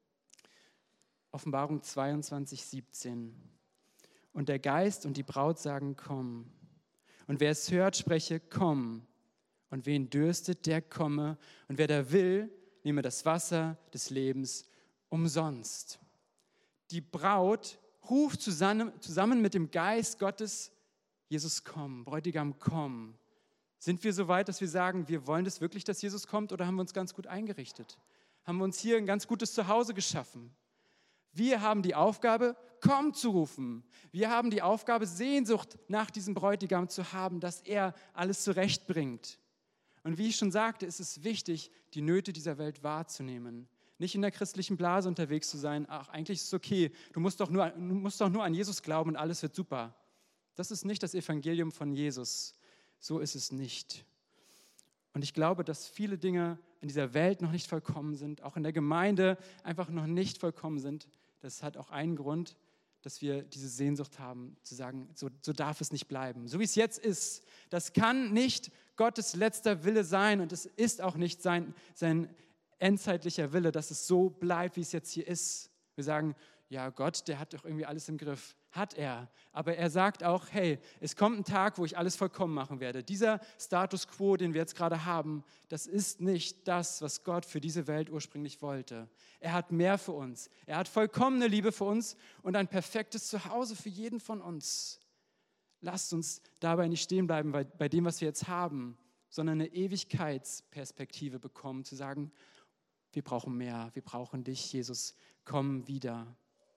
Offenbarung zweiundzwanzig, siebzehn. Und der Geist und die Braut sagen, komm. Und wer es hört, spreche, komm. Und wen dürstet, der komme. Und wer da will, nehme das Wasser des Lebens umsonst. Die Braut ruft zusammen, zusammen mit dem Geist Gottes, Jesus, komm, Bräutigam, komm. Sind wir so weit, dass wir sagen, wir wollen das wirklich, dass Jesus kommt, oder haben wir uns ganz gut eingerichtet? Haben wir uns hier ein ganz gutes Zuhause geschaffen? Wir haben die Aufgabe, komm zu rufen. Wir haben die Aufgabe, Sehnsucht nach diesem Bräutigam zu haben, dass er alles zurechtbringt. Und wie ich schon sagte, ist es wichtig, die Nöte dieser Welt wahrzunehmen. Nicht in der christlichen Blase unterwegs zu sein, ach, eigentlich ist es okay, du musst doch nur, du musst doch nur an Jesus glauben und alles wird super. Das ist nicht das Evangelium von Jesus. So ist es nicht. Und ich glaube, dass viele Dinge in dieser Welt noch nicht vollkommen sind, auch in der Gemeinde einfach noch nicht vollkommen sind. Das hat auch einen Grund, dass wir diese Sehnsucht haben, zu sagen, so, so darf es nicht bleiben. So wie es jetzt ist, das kann nicht Gottes letzter Wille sein und es ist auch nicht sein, sein endzeitlicher Wille, dass es so bleibt, wie es jetzt hier ist. Wir sagen, ja, Gott, der hat doch irgendwie alles im Griff. Hat er. Aber er sagt auch, hey, es kommt ein Tag, wo ich alles vollkommen machen werde. Dieser Status quo, den wir jetzt gerade haben, das ist nicht das, was Gott für diese Welt ursprünglich wollte. Er hat mehr für uns. Er hat vollkommene Liebe für uns und ein perfektes Zuhause für jeden von uns. Lasst uns dabei nicht stehen bleiben bei, bei dem, was wir jetzt haben, sondern eine Ewigkeitsperspektive bekommen, zu sagen, wir brauchen mehr, wir brauchen dich, Jesus, komm wieder.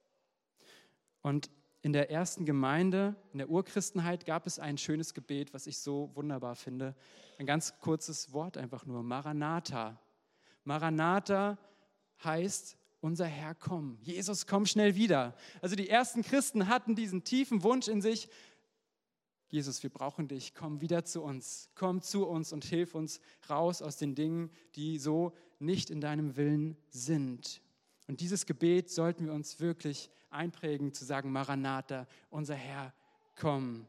Und in der ersten Gemeinde, in der Urchristenheit, gab es ein schönes Gebet, was ich so wunderbar finde. Ein ganz kurzes Wort einfach nur, Maranatha. Maranatha heißt, unser Herr, komm. Jesus, komm schnell wieder. Also die ersten Christen hatten diesen tiefen Wunsch in sich, Jesus, wir brauchen dich, komm wieder zu uns. Komm zu uns und hilf uns raus aus den Dingen, die so nicht in deinem Willen sind. Und dieses Gebet sollten wir uns wirklich einprägen, zu sagen, Maranatha, unser Herr, komm.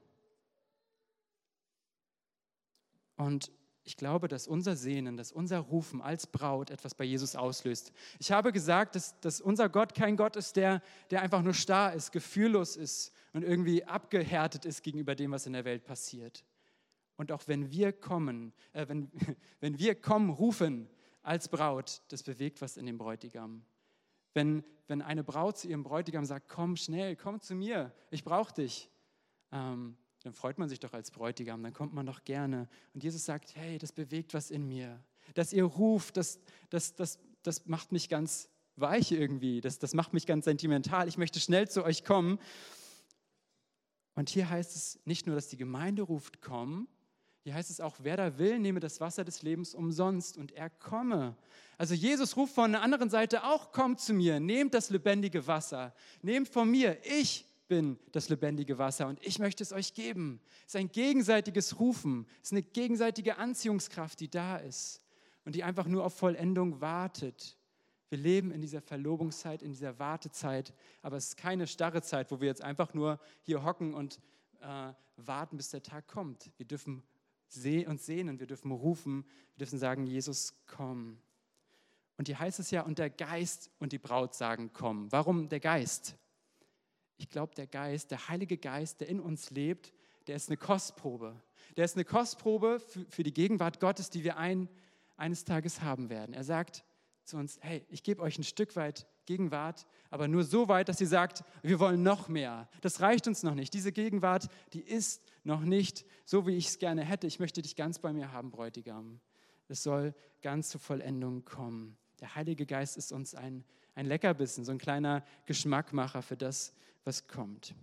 Und ich glaube, dass unser Sehnen, dass unser Rufen als Braut etwas bei Jesus auslöst. Ich habe gesagt, dass, dass unser Gott kein Gott ist, der, der einfach nur starr ist, gefühllos ist und irgendwie abgehärtet ist gegenüber dem, was in der Welt passiert. Und auch wenn wir kommen, äh, wenn, wenn wir kommen, rufen als Braut, das bewegt was in dem Bräutigam. Wenn, wenn eine Braut zu ihrem Bräutigam sagt, komm schnell, komm zu mir, ich brauche dich, ähm, dann freut man sich doch als Bräutigam, dann kommt man doch gerne. Und Jesus sagt, hey, das bewegt was in mir. Dass ihr ruft, das, das, das, das macht mich ganz weich irgendwie, das, das macht mich ganz sentimental. Ich möchte schnell zu euch kommen. Und hier heißt es nicht nur, dass die Gemeinde ruft, komm, hier heißt es auch, wer da will, nehme das Wasser des Lebens umsonst und er komme. Also Jesus ruft von der anderen Seite auch, kommt zu mir, nehmt das lebendige Wasser, nehmt von mir, ich bin das lebendige Wasser und ich möchte es euch geben. Es ist ein gegenseitiges Rufen, es ist eine gegenseitige Anziehungskraft, die da ist und die einfach nur auf Vollendung wartet. Wir leben in dieser Verlobungszeit, in dieser Wartezeit, aber es ist keine starre Zeit, wo wir jetzt einfach nur hier hocken und äh, warten, bis der Tag kommt. Wir dürfen seh- uns sehnen, wir dürfen rufen, wir dürfen sagen, Jesus, komm. Und hier heißt es ja, und der Geist und die Braut sagen, komm. Warum der Geist? Ich glaube, der Geist, der Heilige Geist, der in uns lebt, der ist eine Kostprobe. Der ist eine Kostprobe für, für die Gegenwart Gottes, die wir ein, eines Tages haben werden. Er sagt zu uns, hey, ich gebe euch ein Stück weit Gegenwart, aber nur so weit, dass ihr sagt, wir wollen noch mehr. Das reicht uns noch nicht. Diese Gegenwart, die ist noch nicht so, wie ich es gerne hätte. Ich möchte dich ganz bei mir haben, Bräutigam. Es soll ganz zur Vollendung kommen. Der Heilige Geist ist uns ein, ein Leckerbissen, so ein kleiner Geschmackmacher für das, was kommt.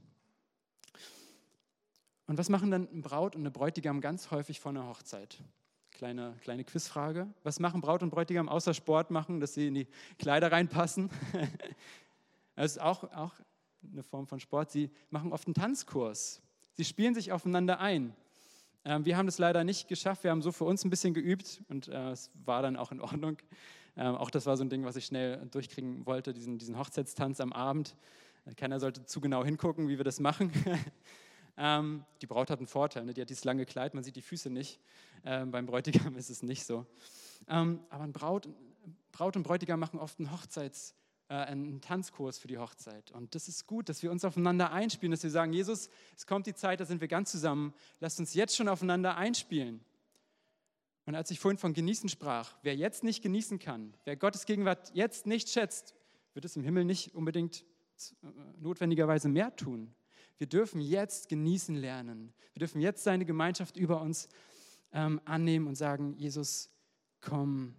Und was machen dann eine Braut und eine Bräutigam ganz häufig vor einer Hochzeit? Kleine, kleine Quizfrage. Was machen Braut und Bräutigam außer Sport machen, dass sie in die Kleider reinpassen? Das ist auch, auch eine Form von Sport. Sie machen oft einen Tanzkurs. Sie spielen sich aufeinander ein. Ähm, wir haben das leider nicht geschafft. Wir haben so für uns ein bisschen geübt und äh, es war dann auch in Ordnung. Ähm, auch das war so ein Ding, was ich schnell durchkriegen wollte, diesen, diesen Hochzeitstanz am Abend. Keiner sollte zu genau hingucken, wie wir das machen. ähm, die Braut hat einen Vorteil, ne? Die hat dieses lange Kleid, man sieht die Füße nicht. Ähm, beim Bräutigam ist es nicht so. Ähm, aber ein Braut, Braut und Bräutigam machen oft einen Hochzeits, äh, einen Tanzkurs für die Hochzeit. Und das ist gut, dass wir uns aufeinander einspielen, dass wir sagen, Jesus, es kommt die Zeit, da sind wir ganz zusammen. Lasst uns jetzt schon aufeinander einspielen. Und als ich vorhin von genießen sprach, wer jetzt nicht genießen kann, wer Gottes Gegenwart jetzt nicht schätzt, wird es im Himmel nicht unbedingt notwendigerweise mehr tun. Wir dürfen jetzt genießen lernen. Wir dürfen jetzt seine Gemeinschaft über uns ähm, annehmen und sagen, Jesus, komm.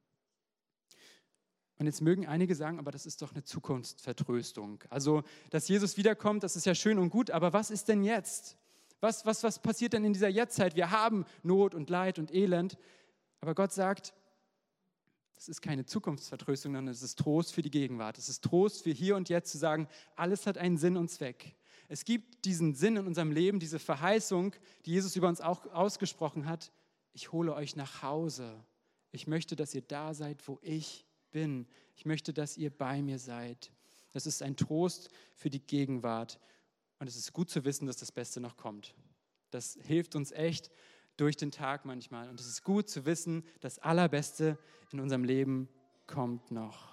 Und jetzt mögen einige sagen, aber das ist doch eine Zukunftsvertröstung. Also, dass Jesus wiederkommt, das ist ja schön und gut, aber was ist denn jetzt? Was, was, was passiert denn in dieser Jetztzeit? Wir haben Not und Leid und Elend, aber Gott sagt, das ist keine Zukunftsvertröstung, sondern es ist Trost für die Gegenwart. Es ist Trost für hier und jetzt zu sagen, alles hat einen Sinn und Zweck. Es gibt diesen Sinn in unserem Leben, diese Verheißung, die Jesus über uns auch ausgesprochen hat. Ich hole euch nach Hause. Ich möchte, dass ihr da seid, wo ich bin. Ich möchte, dass ihr bei mir seid. Das ist ein Trost für die Gegenwart. Und es ist gut zu wissen, dass das Beste noch kommt. Das hilft uns echt durch den Tag manchmal. Und es ist gut zu wissen, das Allerbeste in unserem Leben kommt noch.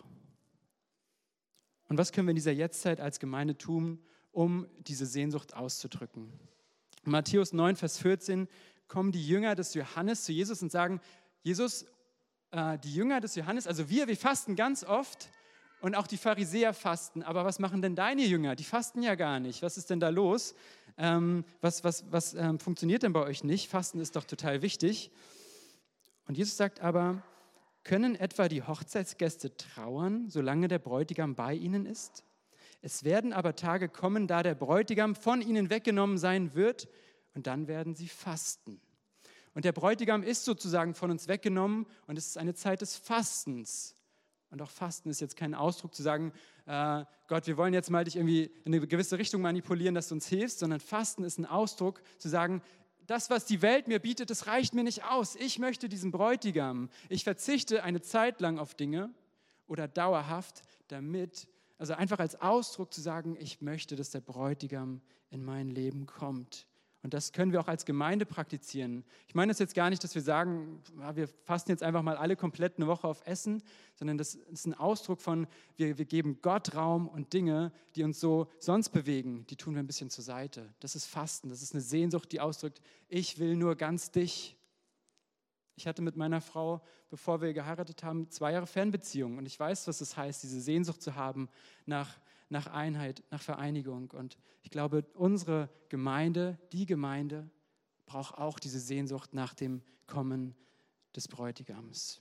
Und was können wir in dieser Jetztzeit als Gemeinde tun, um diese Sehnsucht auszudrücken? In Matthäus neun, Vers vierzehn kommen die Jünger des Johannes zu Jesus und sagen, Jesus, äh, die Jünger des Johannes, also wir, wir fasten ganz oft und auch die Pharisäer fasten, aber was machen denn deine Jünger? Die fasten ja gar nicht. Was ist denn da los? Ähm, was was, was ähm, funktioniert denn bei euch nicht? Fasten ist doch total wichtig. Und Jesus sagt aber, können etwa die Hochzeitsgäste trauern, solange der Bräutigam bei ihnen ist? Es werden aber Tage kommen, da der Bräutigam von ihnen weggenommen sein wird und dann werden sie fasten. Und der Bräutigam ist sozusagen von uns weggenommen und es ist eine Zeit des Fastens. Und auch Fasten ist jetzt kein Ausdruck zu sagen, äh, Gott, wir wollen jetzt mal dich irgendwie in eine gewisse Richtung manipulieren, dass du uns hilfst, sondern Fasten ist ein Ausdruck zu sagen, das, was die Welt mir bietet, das reicht mir nicht aus. Ich möchte diesen Bräutigam. Ich verzichte eine Zeit lang auf Dinge oder dauerhaft, damit, also einfach als Ausdruck zu sagen, ich möchte, dass der Bräutigam in mein Leben kommt. Und das können wir auch als Gemeinde praktizieren. Ich meine das jetzt gar nicht, dass wir sagen, wir fasten jetzt einfach mal alle komplett eine Woche auf Essen, sondern das ist ein Ausdruck von, wir, wir geben Gott Raum und Dinge, die uns so sonst bewegen, die tun wir ein bisschen zur Seite. Das ist Fasten, das ist eine Sehnsucht, die ausdrückt, ich will nur ganz dich. Ich hatte mit meiner Frau, bevor wir geheiratet haben, zwei Jahre Fernbeziehung und ich weiß, was es heißt, diese Sehnsucht zu haben nach nach Einheit, nach Vereinigung. Und ich glaube, unsere Gemeinde, die Gemeinde, braucht auch diese Sehnsucht nach dem Kommen des Bräutigams.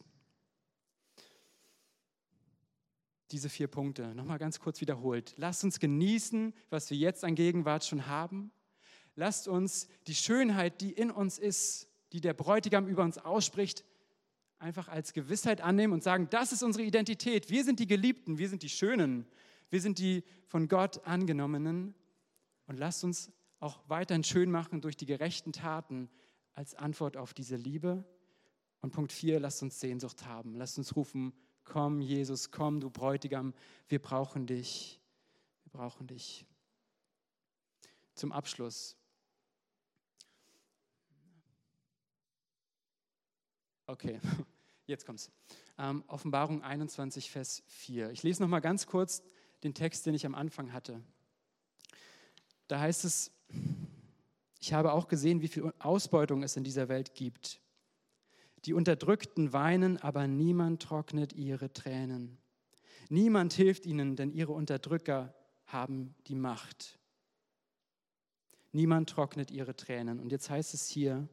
Diese vier Punkte, nochmal ganz kurz wiederholt. Lasst uns genießen, was wir jetzt an Gegenwart schon haben. Lasst uns die Schönheit, die in uns ist, die der Bräutigam über uns ausspricht, einfach als Gewissheit annehmen und sagen, das ist unsere Identität. Wir sind die Geliebten, wir sind die Schönen. Wir sind die von Gott angenommenen und lasst uns auch weiterhin schön machen durch die gerechten Taten als Antwort auf diese Liebe. Und Punkt vier, lasst uns Sehnsucht haben. Lasst uns rufen, komm Jesus, komm du Bräutigam, wir brauchen dich. Wir brauchen dich. Zum Abschluss. Okay, jetzt kommt's. Ähm, Offenbarung einundzwanzig, Vers vier. Ich lese noch mal ganz kurz den Text, den ich am Anfang hatte. Da heißt es, ich habe auch gesehen, wie viel Ausbeutung es in dieser Welt gibt. Die Unterdrückten weinen, aber niemand trocknet ihre Tränen. Niemand hilft ihnen, denn ihre Unterdrücker haben die Macht. Niemand trocknet ihre Tränen. Und jetzt heißt es hier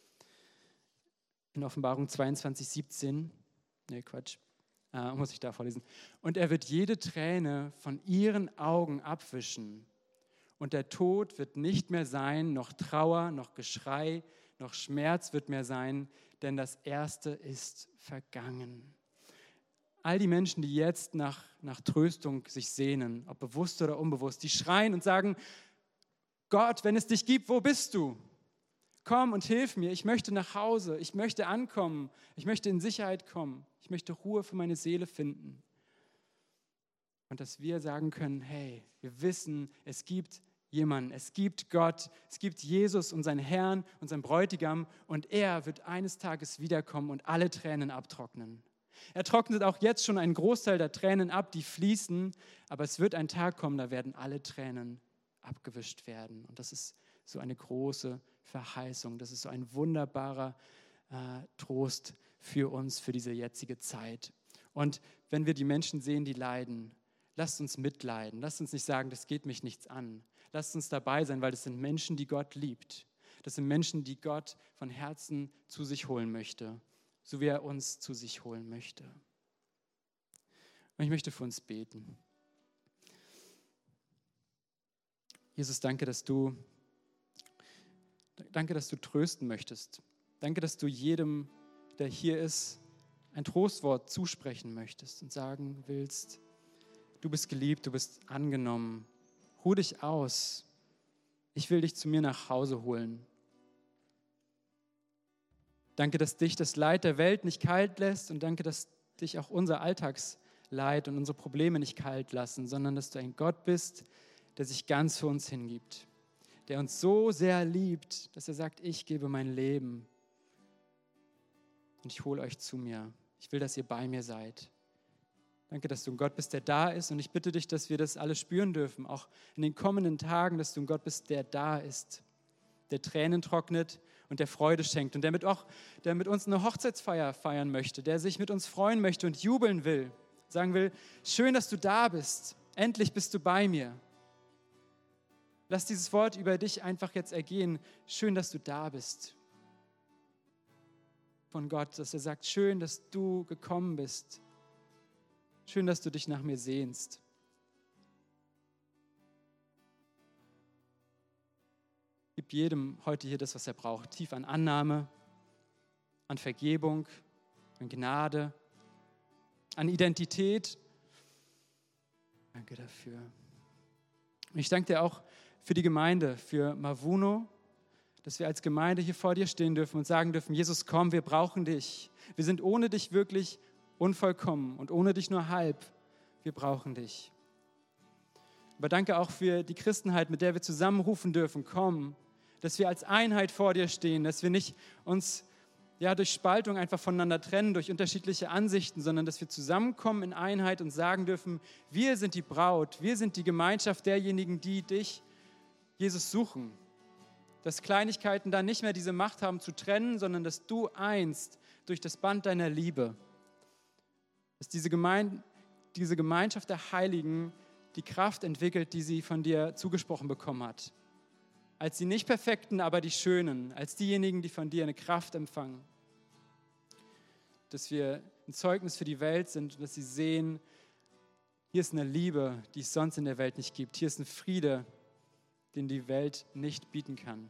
in Offenbarung zweiundzwanzig, siebzehn, nee, Quatsch, äh, muss ich da vorlesen. Und er wird jede Träne von ihren Augen abwischen. Und der Tod wird nicht mehr sein, noch Trauer, noch Geschrei, noch Schmerz wird mehr sein, denn das Erste ist vergangen. All die Menschen, die jetzt nach, nach Tröstung sich sehnen, ob bewusst oder unbewusst, die schreien und sagen, Gott, wenn es dich gibt, wo bist du? Komm und hilf mir, ich möchte nach Hause, ich möchte ankommen, ich möchte in Sicherheit kommen, ich möchte Ruhe für meine Seele finden. Und dass wir sagen können, hey, wir wissen, es gibt jemanden, es gibt Gott, es gibt Jesus, unseren Herrn, unseren Bräutigam und er wird eines Tages wiederkommen und alle Tränen abtrocknen. Er trocknet auch jetzt schon einen Großteil der Tränen ab, die fließen, aber es wird ein Tag kommen, da werden alle Tränen abgewischt werden. Und das ist so eine große Verheißung. Das ist so ein wunderbarer äh, Trost für uns, für diese jetzige Zeit. Und wenn wir die Menschen sehen, die leiden, lasst uns mitleiden. Lasst uns nicht sagen, das geht mich nichts an. Lasst uns dabei sein, weil das sind Menschen, die Gott liebt. Das sind Menschen, die Gott von Herzen zu sich holen möchte, so wie er uns zu sich holen möchte. Und ich möchte für uns beten. Jesus, danke, dass du, danke, dass du trösten möchtest. Danke, dass du jedem, der hier ist, ein Trostwort zusprechen möchtest und sagen willst, du bist geliebt, du bist angenommen. Ruh dich aus. Ich will dich zu mir nach Hause holen. Danke, dass dich das Leid der Welt nicht kalt lässt und danke, dass dich auch unser Alltagsleid und unsere Probleme nicht kalt lassen, sondern dass du ein Gott bist, der sich ganz für uns hingibt, der uns so sehr liebt, dass er sagt, ich gebe mein Leben und ich hole euch zu mir. Ich will, dass ihr bei mir seid. Danke, dass du ein Gott bist, der da ist und ich bitte dich, dass wir das alle spüren dürfen, auch in den kommenden Tagen, dass du ein Gott bist, der da ist, der Tränen trocknet und der Freude schenkt und der mit, auch, der mit uns eine Hochzeitsfeier feiern möchte, der sich mit uns freuen möchte und jubeln will, sagen will, schön, dass du da bist, endlich bist du bei mir. Lass dieses Wort über dich einfach jetzt ergehen, schön, dass du da bist. Von Gott, dass er sagt, schön, dass du gekommen bist. Schön, dass du dich nach mir sehnst. Gib jedem heute hier das, was er braucht. Tief an Annahme, an Vergebung, an Gnade, an Identität. Danke dafür. Und ich danke dir auch für die Gemeinde, für Mavuno, dass wir als Gemeinde hier vor dir stehen dürfen und sagen dürfen, Jesus, komm, wir brauchen dich. Wir sind ohne dich wirklich unvollkommen und ohne dich nur halb. Wir brauchen dich. Aber danke auch für die Christenheit, mit der wir zusammenrufen dürfen, komm, dass wir als Einheit vor dir stehen, dass wir nicht uns ja, durch Spaltung einfach voneinander trennen, durch unterschiedliche Ansichten, sondern dass wir zusammenkommen in Einheit und sagen dürfen, wir sind die Braut, wir sind die Gemeinschaft derjenigen, die dich, Jesus, suchen. Dass Kleinigkeiten dann nicht mehr diese Macht haben zu trennen, sondern dass du einst durch das Band deiner Liebe, dass diese, Gemein- diese Gemeinschaft der Heiligen die Kraft entwickelt, die sie von dir zugesprochen bekommen hat. Als die nicht Perfekten, aber die Schönen, als diejenigen, die von dir eine Kraft empfangen. Dass wir ein Zeugnis für die Welt sind und dass sie sehen, hier ist eine Liebe, die es sonst in der Welt nicht gibt. Hier ist ein Friede, den die Welt nicht bieten kann.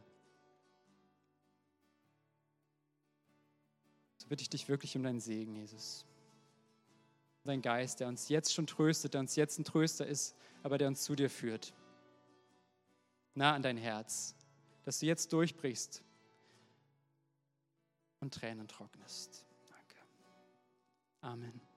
So bitte ich dich wirklich um deinen Segen, Jesus. Dein Geist, der uns jetzt schon tröstet, der uns jetzt ein Tröster ist, aber der uns zu dir führt. Nah an dein Herz, dass du jetzt durchbrichst und Tränen trocknest. Danke. Amen.